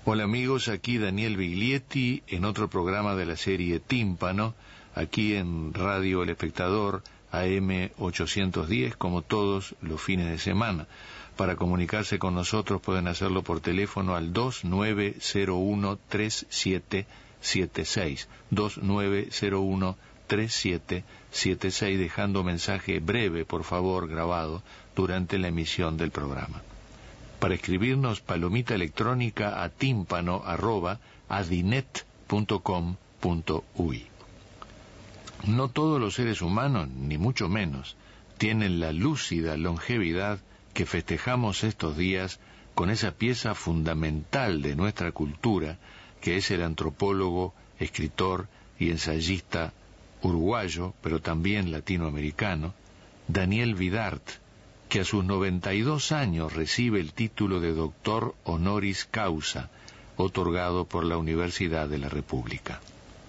Hola amigos, aquí Daniel Biglietti en otro programa de la serie Tímpano, aquí en Radio El Espectador AM 810, como todos los fines de semana. Para comunicarse con nosotros pueden hacerlo por teléfono al 2901-3776, 2901-3776, dejando mensaje breve, por favor, grabado durante la emisión del programa. Para escribirnos, palomita electrónica a tímpano@adinet.com.uy. No todos los seres humanos, ni mucho menos, tienen la lúcida longevidad que festejamos estos días con esa pieza fundamental de nuestra cultura, que es el antropólogo, escritor y ensayista uruguayo, pero también latinoamericano, Daniel Vidart, que a sus 92 años recibe el título de doctor honoris causa, otorgado por la Universidad de la República.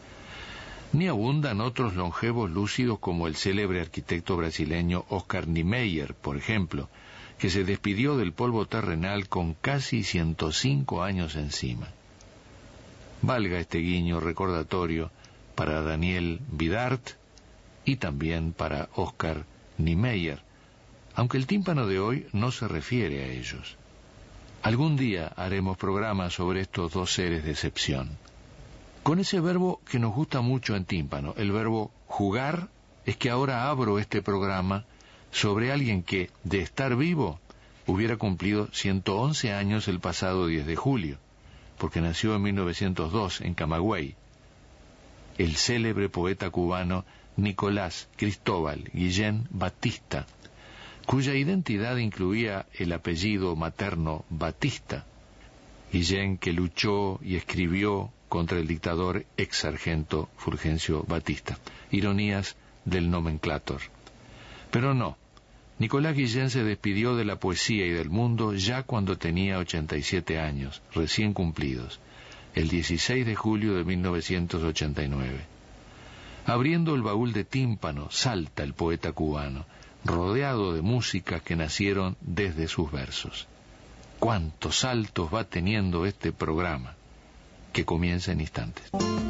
Ni abundan otros longevos lúcidos como el célebre arquitecto brasileño Oscar Niemeyer, por ejemplo, que se despidió del polvo terrenal con casi 105 años encima. Valga este guiño recordatorio para Daniel Vidart y también para Oscar Niemeyer, aunque el tímpano de hoy no se refiere a ellos. Algún día haremos programas sobre estos dos seres de excepción. Con ese verbo que nos gusta mucho en tímpano, el verbo jugar, es que ahora abro este programa sobre alguien que, de estar vivo, hubiera cumplido 111 años el pasado 10 de julio, porque nació en 1902 en Camagüey. El célebre poeta cubano Nicolás Cristóbal Guillén Batista, cuya identidad incluía el apellido materno Batista. Guillén, que luchó y escribió contra el dictador ex sargento Fulgencio Batista. Ironías del nomenclátor. Pero no, Nicolás Guillén se despidió de la poesía y del mundo ya cuando tenía 87 años, recién cumplidos, el 16 de julio de 1989. Abriendo el baúl de tímpano, salta el poeta cubano, rodeado de músicas que nacieron desde sus versos. ¡Cuántos saltos va teniendo este programa! Que comienza en instantes.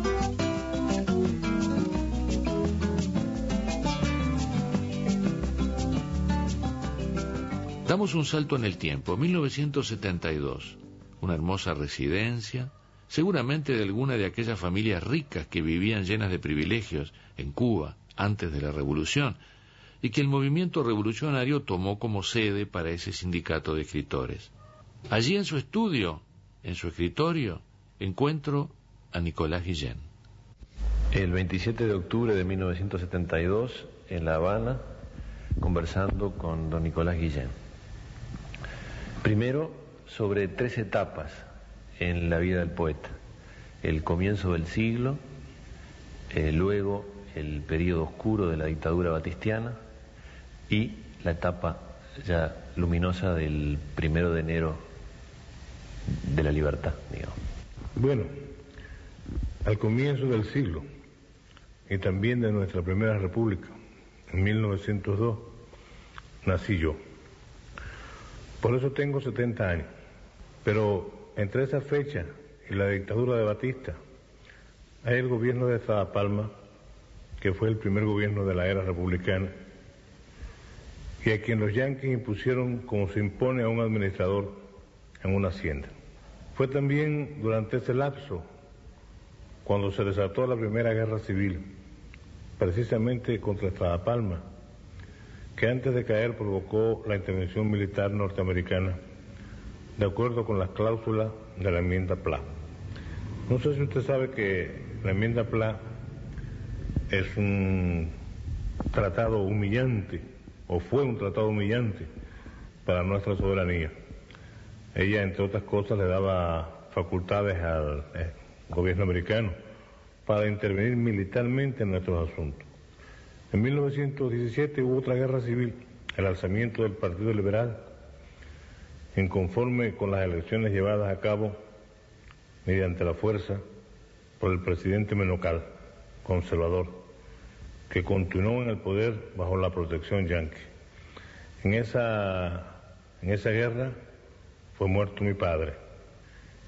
Damos un salto en el tiempo, 1972, una hermosa residencia, seguramente de alguna de aquellas familias ricas que vivían llenas de privilegios en Cuba antes de la Revolución, y que el movimiento revolucionario tomó como sede para ese sindicato de escritores. Allí en su estudio, en su escritorio, encuentro a Nicolás Guillén. El 27 de octubre de 1972, en La Habana, conversando con don Nicolás Guillén. Primero, sobre 3 etapas en la vida del poeta. El comienzo del siglo, luego el periodo oscuro de la dictadura batistiana y la etapa ya luminosa del 1 de enero de la libertad, digamos. Bueno, al comienzo del siglo y también de nuestra primera república, en 1902, nací yo. Por eso tengo 70 años. Pero entre esa fecha y la dictadura de Batista, hay el gobierno de Sada Palma, que fue el primer gobierno de la era republicana, y a quien los yanquis impusieron como se impone a un administrador en una hacienda. Fue también durante ese lapso cuando se desató la primera guerra civil, precisamente contra Sada Palma, que antes de caer provocó la intervención militar norteamericana, de acuerdo con las cláusulas de la enmienda Pla. No sé si usted sabe que la enmienda Pla es un tratado humillante, o fue un tratado humillante para nuestra soberanía. Ella, entre otras cosas, le daba facultades al gobierno americano para intervenir militarmente en nuestros asuntos. En 1917 hubo otra guerra civil, el alzamiento del Partido Liberal, inconforme con las elecciones llevadas a cabo mediante la fuerza por el presidente Menocal, conservador, que continuó en el poder bajo la protección yanqui. En esa guerra fue muerto mi padre,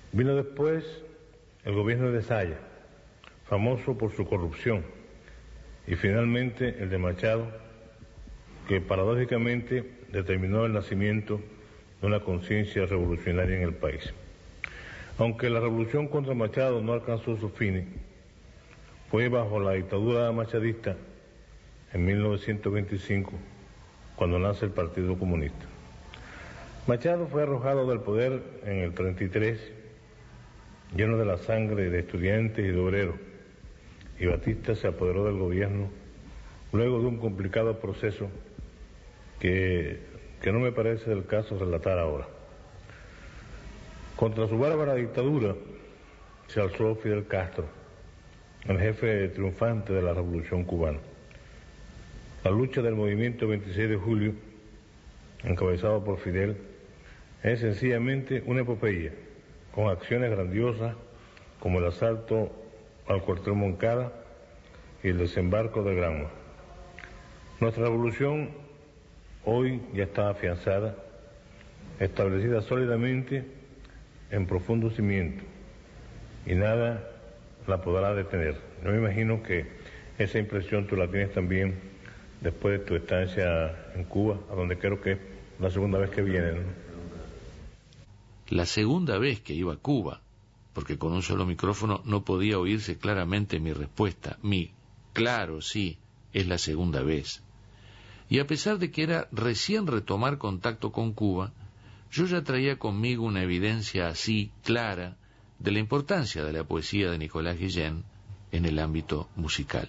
Vino después el gobierno de Saya, famoso por su corrupción, y finalmente el de Machado, que paradójicamente determinó el nacimiento de una conciencia revolucionaria en el país. Aunque la revolución contra Machado no alcanzó sus fines, fue bajo la dictadura machadista en 1925 cuando nace el Partido Comunista. Machado fue arrojado del poder en el 33, lleno de la sangre de estudiantes y de obreros, y Batista se apoderó del gobierno luego de un complicado proceso que no me parece del caso relatar ahora. Contra su bárbara dictadura se alzó Fidel Castro, el jefe triunfante de la Revolución Cubana. La lucha del movimiento 26 de julio, encabezado por Fidel, es sencillamente una epopeya, con acciones grandiosas como el asalto al cuartel Moncada y el desembarco de Granma. Nuestra revolución hoy ya está afianzada, establecida sólidamente en profundo cimiento, y nada la podrá detener. Yo me imagino que esa impresión tú la tienes también después de tu estancia en Cuba, a donde creo que es la segunda vez que vienes, ¿no? La segunda vez que iba a Cuba, porque con un solo micrófono no podía oírse claramente mi respuesta. Claro, sí, es la segunda vez. Y a pesar de que era recién retomar contacto con Cuba, yo ya traía conmigo una evidencia así clara de la importancia de la poesía de Nicolás Guillén en el ámbito musical.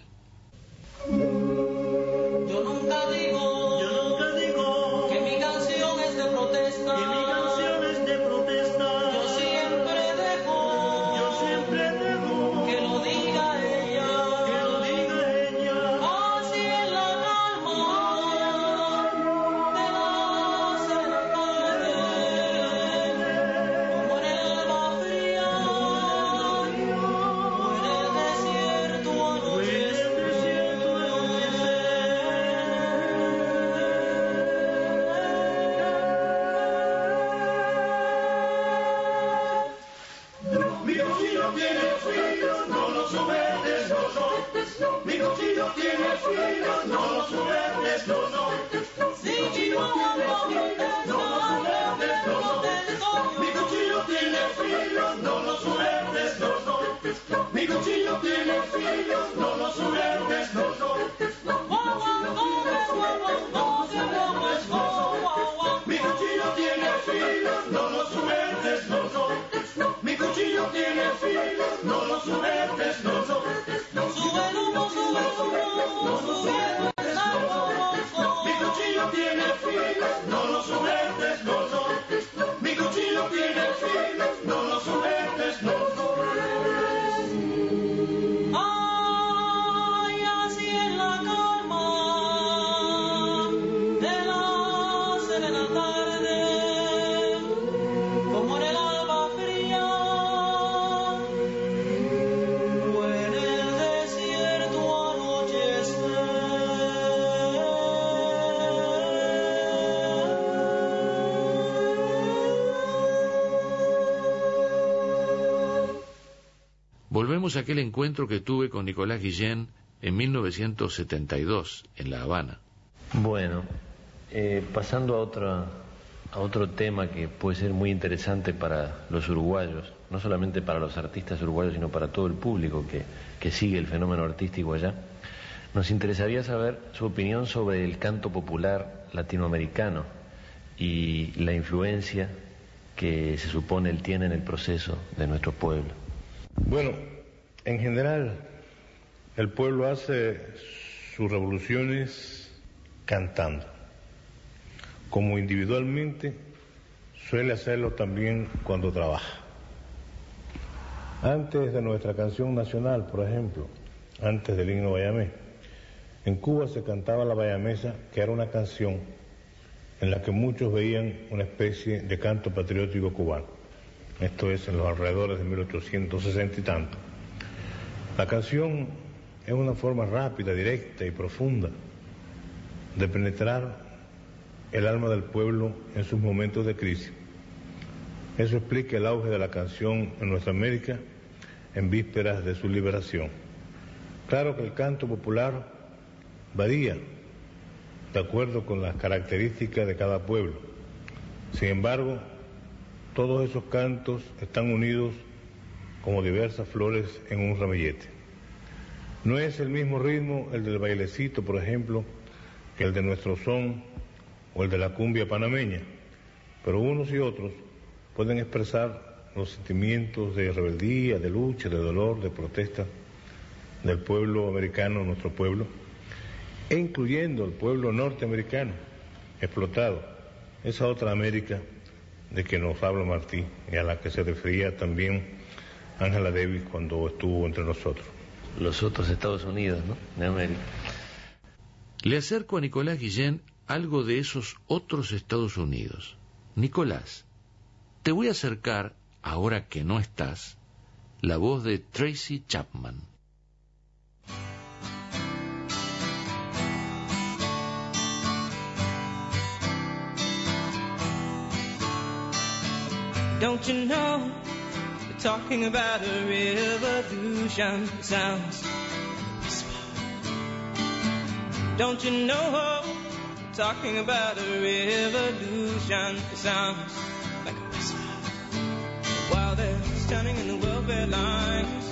Yo nunca digo que mi canción es de protesta. Yo siempre dejo que lo diga ella. Así en la calma de la tarde, como en el alba fría o en el desierto anochece. Mi cuchillo tiene filo, no lo sueltes, no. Mi cuchillo tiene filo, no lo sueltes, no. Si chivo No lo sueltes, no. Mi cuchillo tiene filo, no lo sueltes, no. Mi cuchillo tiene filo, no lo sueltes, no. Mi cuchillo tiene filo, no lo sueltes, no. Mi cuchillo tiene filo, no lo sueltes, no. sube el humo, subiendo el sarcófago. Mi cuchillo tiene filo, no lo sueltes, no. Mi cuchillo tiene filo, no lo sueltes, no. Ay, así en la calma de la serena tarde, como en el alba fría o en el desierto anochecer. Volvemos a aquel encuentro que tuve con Nicolás Guillén en 1972, en La Habana. Bueno, pasando a otro tema que puede ser muy interesante para los uruguayos, no solamente para los artistas uruguayos, sino para todo el público que sigue el fenómeno artístico allá, nos interesaría saber su opinión sobre el canto popular latinoamericano y la influencia que se supone él tiene en el proceso de nuestro pueblo. Bueno, en general, el pueblo hace sus revoluciones cantando, como individualmente suele hacerlo también cuando trabaja. Antes de nuestra canción nacional, por ejemplo, antes del himno bayamés, en Cuba se cantaba la bayamesa, que era una canción en la que muchos veían una especie de canto patriótico cubano. Esto es en los alrededores de 1860 y tanto. La canción es una forma rápida, directa y profunda de penetrar el alma del pueblo en sus momentos de crisis. Eso explica el auge de la canción en nuestra América en vísperas de su liberación. Claro que el canto popular varía de acuerdo con las características de cada pueblo. Sin embargo, todos esos cantos están unidos como diversas flores en un ramillete. No es el mismo ritmo el del bailecito, por ejemplo, que el de nuestro son o el de la cumbia panameña, pero unos y otros pueden expresar los sentimientos de rebeldía, de lucha, de dolor, de protesta del pueblo americano, nuestro pueblo, e incluyendo el pueblo norteamericano, explotado, esa otra América de que nos habla Martí y a la que se refería también Ángela Davis cuando estuvo entre nosotros. Los otros Estados Unidos, ¿no?, de América. Le acerco a Nicolás Guillén algo de esos otros Estados Unidos. Nicolás, te voy a acercar, ahora que no estás, la voz de Tracy Chapman. Don't you know, we're talking about a revolution sounds whisper. Don't you know, we're talking about a revolution sounds like a whisper. While they're standing in the welfare lines,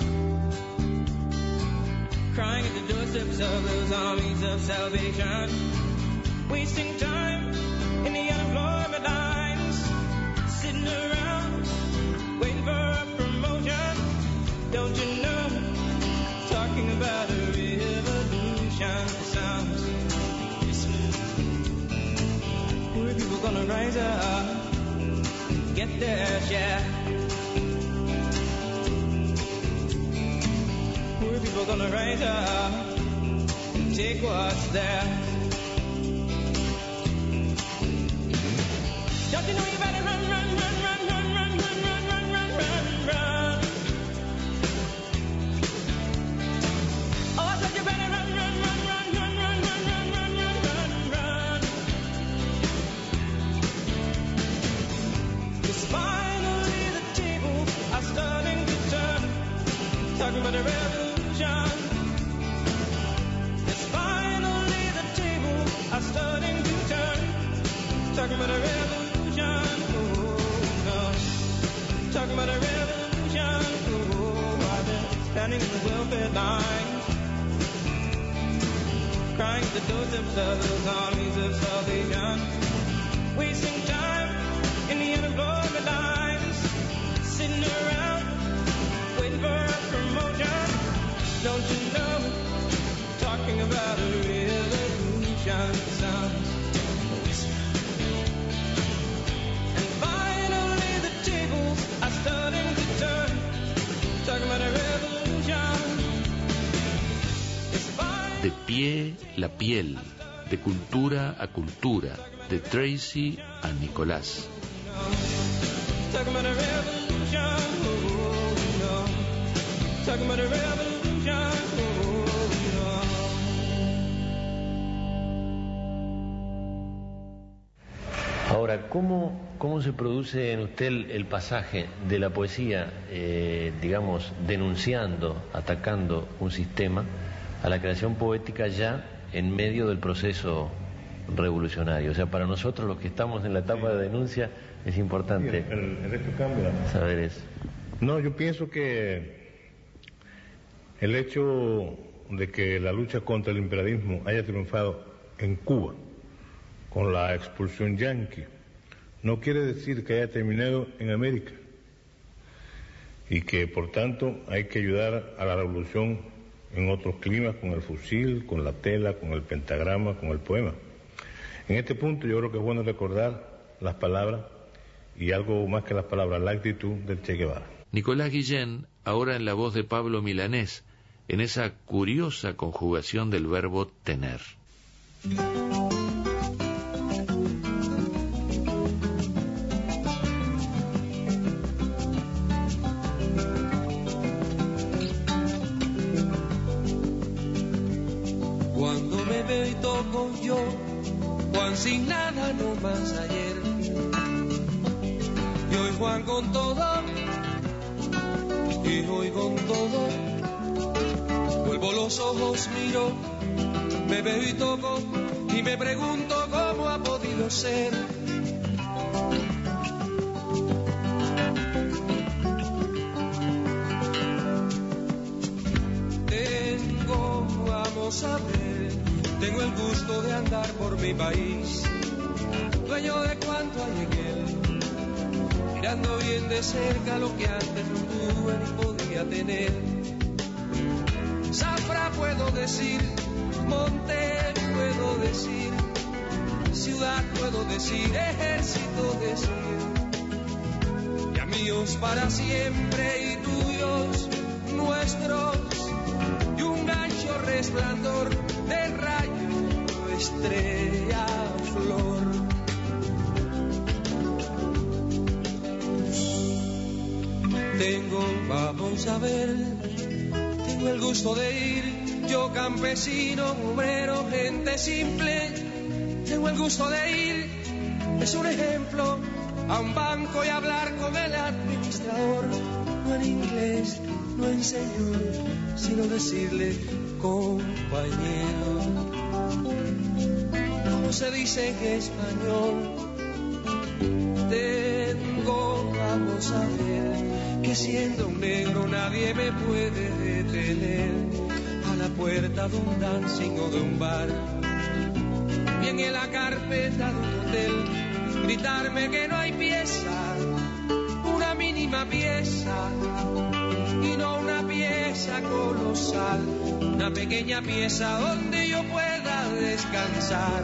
crying at the doorsteps of those armies of salvation, wasting time in the unemployment lines, sitting around waiting for a promotion. Don't you know, talking about a revolution sounds whisper. Poor people gonna rise up, get their share. Poor people gonna rise up and take what's theirs. Don't you know you better run, run, run, run, run, run, run, run, run, run, run, run. Oh, I said you better run, run, run, run, run, run, run, run, run, run, run, run. 'Cause finally the tables are starting to turn, talking about a revolution. 'Cause finally the tables are starting to turn, talking about a revolution. Talking about a revolution, oh, I've been standing in the welfare lines, crying at the doorsteps of those armies of salvation, wasting time in the unemployment lines, sitting around waiting for a promotion. Don't you know, talking about a revolution sounds whisper. Starting to turn, talking about a revolution. De pie la piel, de cultura a cultura, de Tracy a Nicolás. Talking about a revolution, oh, no. Talking about a revolution, oh, no. Ahora, ¿cómo se produce en usted el pasaje de la poesía, digamos, denunciando, atacando un sistema, a la creación poética ya en medio del proceso revolucionario? O sea, para nosotros los que estamos en la etapa de denuncia es importante saber eso. No, yo pienso que el hecho de que la lucha contra el imperialismo haya triunfado en Cuba con la expulsión yanqui no quiere decir que haya terminado en América y que por tanto hay que ayudar a la revolución en otros climas, con el fusil, con la tela, con el pentagrama, con el poema. En este punto yo creo que es bueno recordar las palabras y algo más que las palabras, la actitud del Che Guevara. Nicolás Guillén, ahora en la voz de Pablo Milanés, en esa curiosa conjugación del verbo tener. Cuando me veo y toco yo, Juan sin nada no más ayer, Y hoy Juan con todo, y hoy con todo, vuelvo los ojos, miro, me veo y toco, y me pregunto cómo ha podido ser. Vamos a ver, tengo el gusto de andar por mi país, dueño de cuanto hay en él, mirando bien de cerca lo que antes no tuve ni podía tener. Zafra puedo decir, monte puedo decir, ciudad puedo decir, ejército decir, ya míos para siempre y tuyos, nuestros, y un gancho resplandor de rayo, estrella, flor. Vamos a ver, tengo el gusto de ir, yo campesino, obrero, gente simple, tengo el gusto de ir, es un ejemplo, a un banco y hablar con el administrador, no en inglés, no en señor, sino decirle compañero, ¿cómo se dice en español? Vamos a ver, que siendo un negro nadie me puede detener a la puerta de un dancing o de un bar, bien en la carpeta de un hotel, gritarme que no hay pieza, una mínima pieza, y no una pieza colosal, una pequeña pieza donde yo pueda descansar.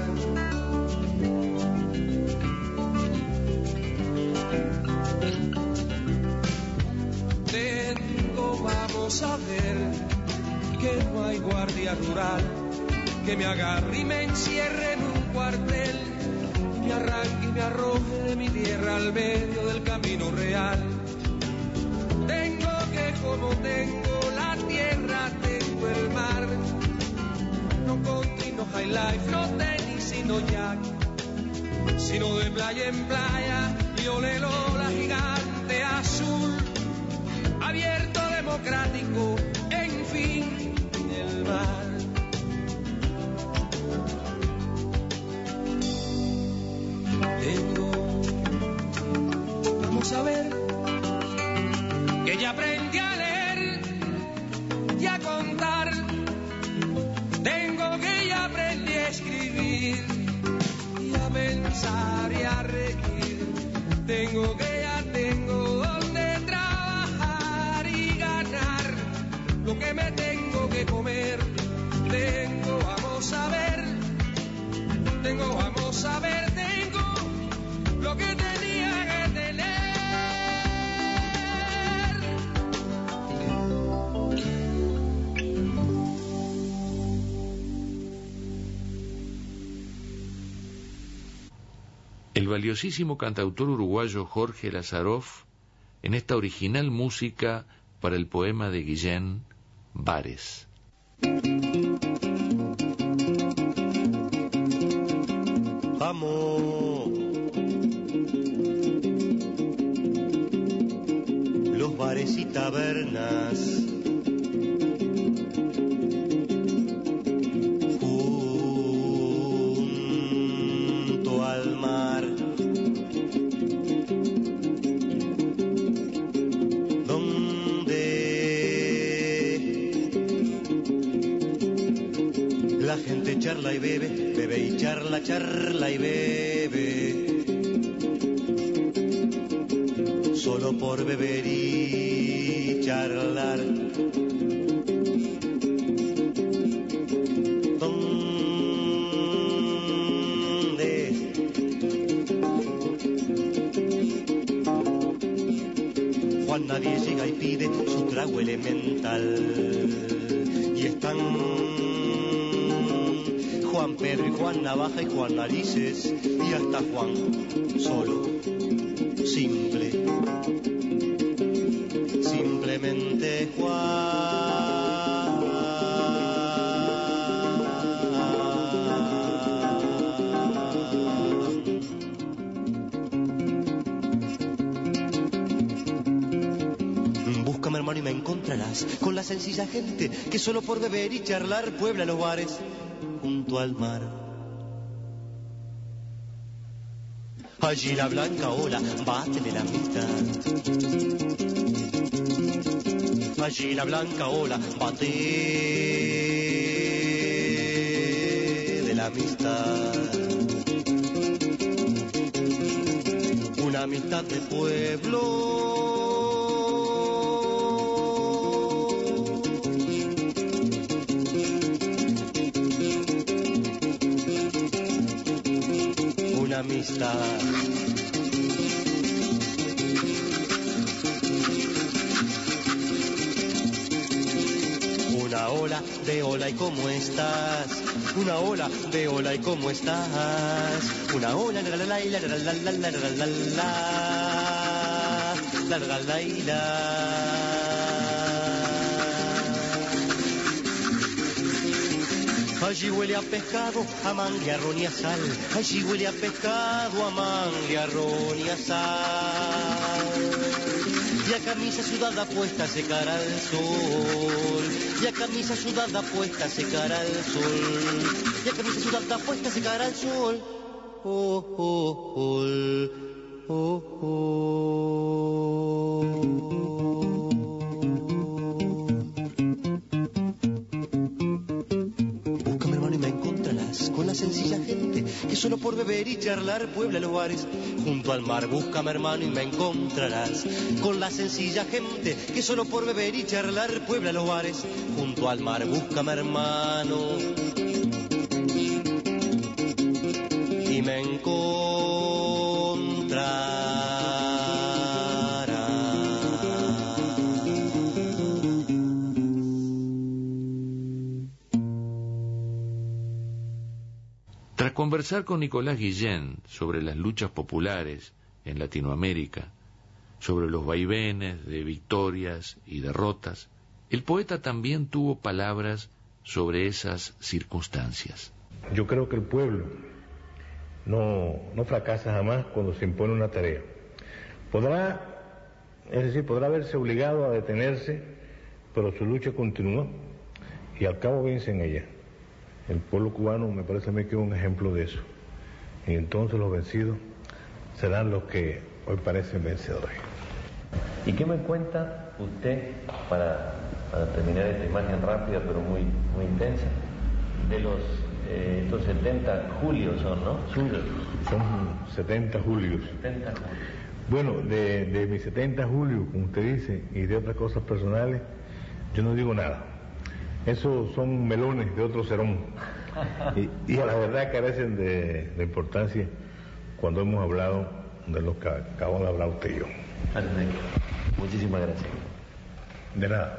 Vamos a ver, que no hay guardia rural que me agarre y me encierre en un cuartel, me arranque y me arroje de mi tierra al medio del camino real. Tengo que, como tengo la tierra, tengo el mar, no country, no high life, no tenis, sino jack, sino de playa en playa, y olelo la gigante azul, abierto, democrático, en fin, el mar. Vamos a ver, que ya aprendí a leer y a contar, tengo que ya aprendí a escribir y a pensar y a reír, tengo que ya tengo donde trabajar y ganar lo que me tengo que comer, tengo, vamos a ver, tengo, vamos a ver, tengo lo que tenía que tener. El valiosísimo cantautor uruguayo Jorge Lazaroff, en esta original música para el poema de Guillén, Bares. Amo los bares y tabernas, junto al mar, donde la gente charla y bebe, bebe y charla, charla y bebe, solo por beber y charlar. ¿Dónde Juan nadie llega y pide su trago elemental? Y están Juan Pedro y Juan Navaja y Juan Narices, y hasta Juan solo, simple, simplemente Juan. Búscame, hermano, y me encontrarás con la sencilla gente que solo por beber y charlar puebla los bares junto al mar. Allí la blanca ola bate de la amistad. Allí la blanca ola bate de la amistad. Una amistad de pueblo. Una amistad. Una ola de hola y cómo estás. Una ola de hola y cómo estás. Una ola la la la la la la la la la la la la la. Allí huele a pescado, a mangue, a ron y a sal. Allí huele a pescado, a mangue, a ron y a sal. Y a camisa sudada puesta secará el sol. Y a camisa sudada puesta secará el sol. Y a camisa sudada puesta secará el sol. Oh, oh, oh, oh, oh. Búscame, hermano, y me encontrarás con la sencilla gente que solo por beber y charlar puebla los bares junto al mar. Búscame, hermano, y me encontrarás con la sencilla gente que solo por beber y charlar puebla los bares junto al mar. Búscame, hermano, y me encontrarás. Tras conversar con Nicolás Guillén sobre las luchas populares en Latinoamérica, sobre los vaivenes de victorias y derrotas, el poeta también tuvo palabras sobre esas circunstancias. Yo creo que el pueblo no fracasa jamás cuando se impone una tarea. Podrá verse obligado a detenerse, pero su lucha continúa y al cabo vence en ella. El pueblo cubano me parece a mí que es un ejemplo de eso. Y entonces los vencidos serán los que hoy parecen vencedores. ¿Y qué me cuenta usted, para terminar esta imagen rápida pero muy intensa, de los estos 70 julios son, ¿no? Suyos. Son 70 julios. 70 julios. Bueno, de mis 70 julios, como usted dice, y de otras cosas personales, yo no digo nada. Esos son melones de otro serón. Y a la verdad carecen de importancia cuando hemos hablado de lo que acabamos de hablar usted y yo. Perfecto. Muchísimas gracias. De nada.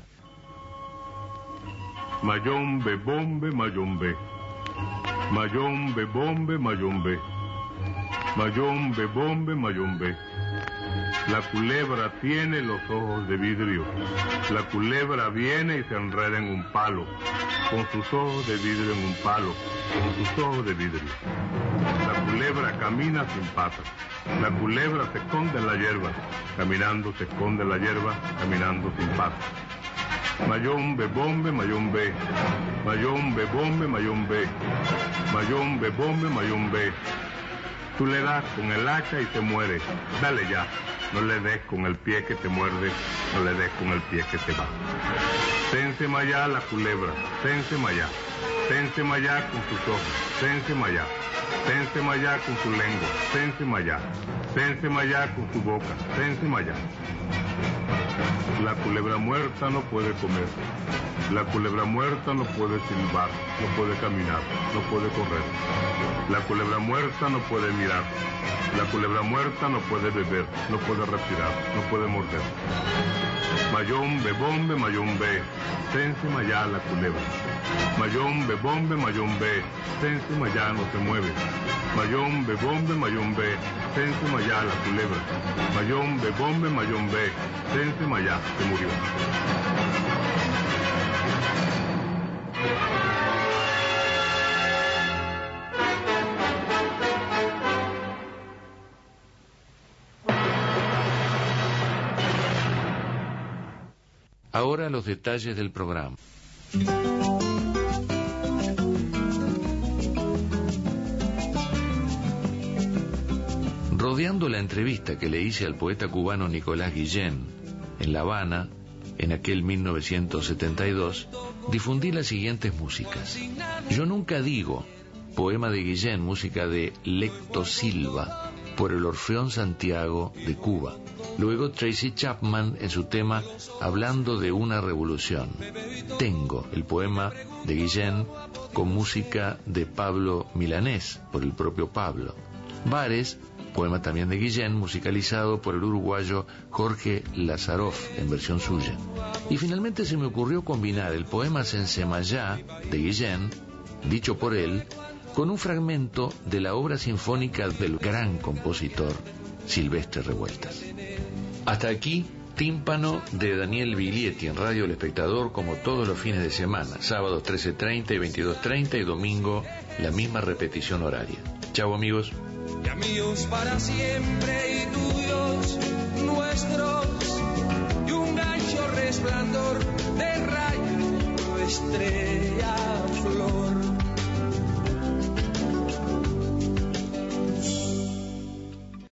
Mayombe, bombe, mayombe. Mayombe, bombe, mayombe. Mayombe, bombe, mayombe. La culebra tiene los ojos de vidrio. La culebra viene y se enreda en un palo, con sus ojos de vidrio en un palo, con sus ojos de vidrio. La culebra camina sin patas. La culebra se esconde en la hierba. Caminando se esconde en la hierba, caminando sin patas. Mayombe, bombe, mayombe. Mayombe, bombe, mayombe. Mayombe, bombe, mayombe. Tú le das con el hacha y te muere. Dale ya. No le des con el pie que te muerde. No le des con el pie que te va. Tense mayá la culebra. Tense mayá. Tense mayá con sus ojos. Tense mayá. Tense mayá con su lengua. Tense mayá. Tense mayá con su boca. Tense mayá. La culebra muerta no puede comer. La culebra muerta no puede silbar, no puede caminar, no puede correr. La culebra muerta no puede mirar. La culebra muerta no puede beber, no puede respirar, no puede morder. Mayombe, bombe, mayombe, sense mayá la culebra. Mayombe, bombe, mayombe, sense mayá no se mueve. Mayombe, bombe, mayombe, sense mayá la culebra. Mayombe, bombe, mayombe, sense mayá se murió. Ahora los detalles del programa. Rodeando la entrevista que le hice al poeta cubano Nicolás Guillén en La Habana, en aquel 1972, difundí las siguientes músicas. Yo nunca digo, poema de Guillén, música de Lecto Silva, por el Orfeón Santiago de Cuba. Luego Tracy Chapman en su tema Hablando de una revolución. Tengo, el poema de Guillén, con música de Pablo Milanés, por el propio Pablo. Bares, poema también de Guillén, musicalizado por el uruguayo Jorge Lazaroff, en versión suya. Y finalmente se me ocurrió combinar el poema Sensemayá, de Guillén, dicho por él, con un fragmento de la obra sinfónica del gran compositor Silvestre Revueltas. Hasta aquí, Tímpano de Daniel Biglietti en Radio El Espectador, como todos los fines de semana, sábados 13:30 y 22:30 y domingo la misma repetición horaria. Chao, amigos. Ya míos para siempre y tuyos nuestros, y un ancho resplandor de rayos, estrella, flor.